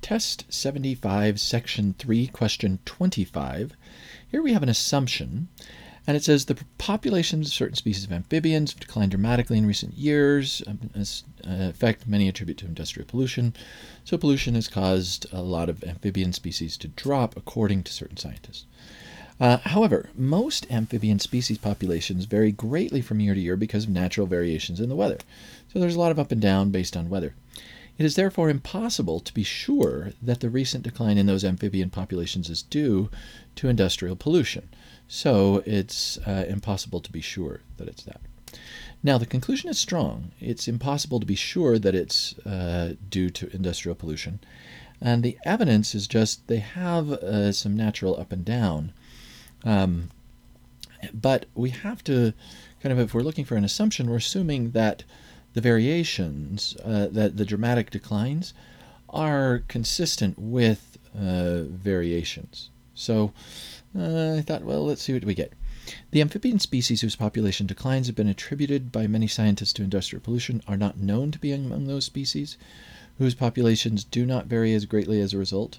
Test 75, Section 3, Question 25. Here we have an assumption, and it says the populations of certain species of amphibians have declined dramatically in recent years. As effect, many attribute to industrial pollution. So pollution has caused a lot of amphibian species to drop, according to certain scientists. However, most amphibian species populations vary greatly from year to year because of natural variations in the weather. So there's a lot of up and down based on weather. It is therefore impossible to be sure that the recent decline in those amphibian populations is due to industrial pollution. So it's impossible to be sure that it's that. Now, the conclusion is strong. It's impossible to be sure that it's due to industrial pollution. And the evidence is just they have some natural up and down. But we have to kind of, if we're looking for an assumption, we're assuming that the variations, that the dramatic declines, are consistent with variations. So I thought, well, let's see what we get. The amphibian species whose population declines have been attributed by many scientists to industrial pollution are not known to be among those species whose populations do not vary as greatly as a result.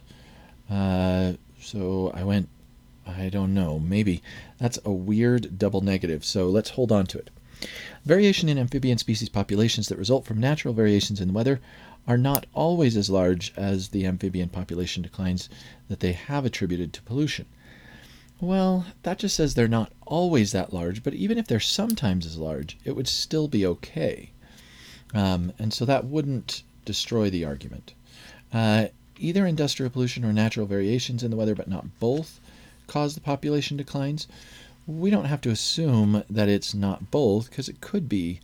So I went, I don't know, maybe. That's a weird double negative, so let's hold on to it. Variation in amphibian species populations that result from natural variations in weather are not always as large as the amphibian population declines that they have attributed to pollution. Well, that just says they're not always that large, but even if they're sometimes as large, it would still be okay. And so that wouldn't destroy the argument. Either industrial pollution or natural variations in the weather, but not both, cause the population declines. We don't have to assume that it's not both, because it could be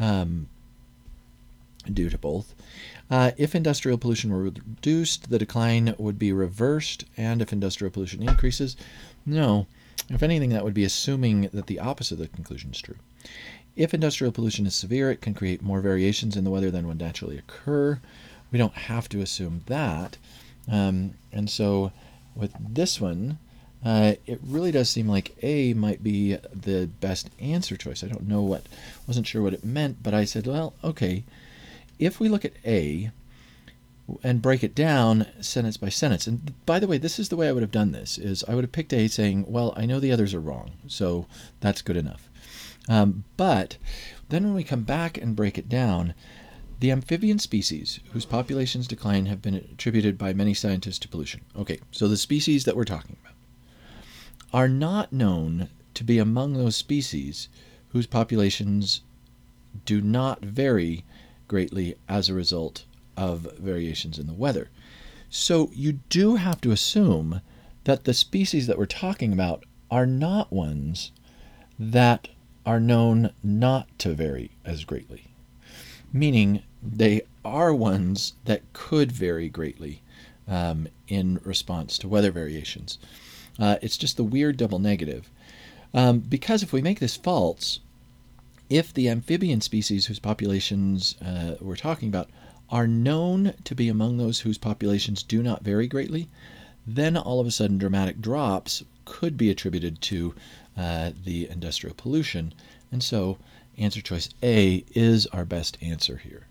due to both. If industrial pollution were reduced, the decline would be reversed, and if industrial pollution increases, no. If anything, that would be assuming that the opposite of the conclusion is true. If industrial pollution is severe, it can create more variations in the weather than would naturally occur. We don't have to assume that. And so with this one, it really does seem like A might be the best answer choice. I don't know wasn't sure what it meant, but I said, well, okay, if we look at A and break it down sentence by sentence, and by the way, this is the way I would have done this, is I would have picked A saying, well, I know the others are wrong, so that's good enough. But then when we come back and break it down, the amphibian species whose populations decline have been attributed by many scientists to pollution. Okay, so the species that we're talking about are not known to be among those species whose populations do not vary greatly as a result of variations in the weather. So you do have to assume that the species that we're talking about are not ones that are known not to vary as greatly, meaning they are ones that could vary greatly in response to weather variations. It's just the weird double negative. Because if we make this false, if the amphibian species whose populations we're talking about are known to be among those whose populations do not vary greatly, then all of a sudden dramatic drops could be attributed to the industrial pollution. And so answer choice A is our best answer here.